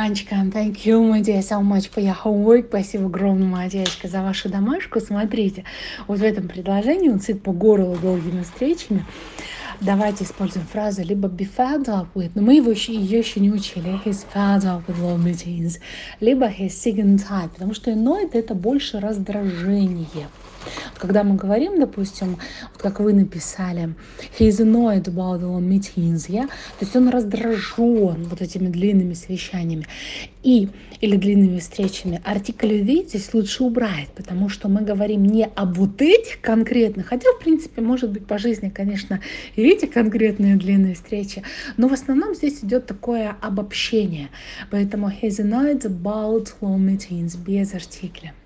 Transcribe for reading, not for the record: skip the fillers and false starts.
Анечка, thank you, my dear, so much for your homework. Спасибо огромное, моя девочка, за вашу домашку. Смотрите, вот в этом предложении он сыт по горлу долгими встречами. Давайте используем фразу либо be fed up with, но мы ее еще не учили. He's fed up with long meetings. Либо he's sick and tired, потому что annoyed это больше раздражение. Когда мы говорим, допустим, вот как вы написали, he's annoyed about the long meetings, то есть он раздражен вот этими длинными совещаниями или длинными встречами. Артикль «the» здесь лучше убрать, потому что мы говорим не об вот этих конкретных, хотя, в принципе, может быть, по жизни, конечно, и эти конкретные длинные встречи, но в основном здесь идет такое обобщение. Поэтому he's annoyed about long meetings без артикля.